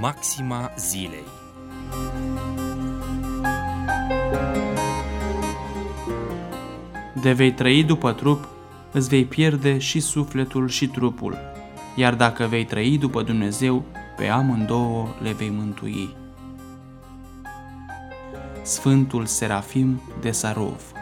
Maxima zilei. De vei trăi după trup, îți vei pierde și sufletul și trupul, iar dacă vei trăi după Dumnezeu, pe amândouă le vei mântui. Sfântul Serafim de Sarov.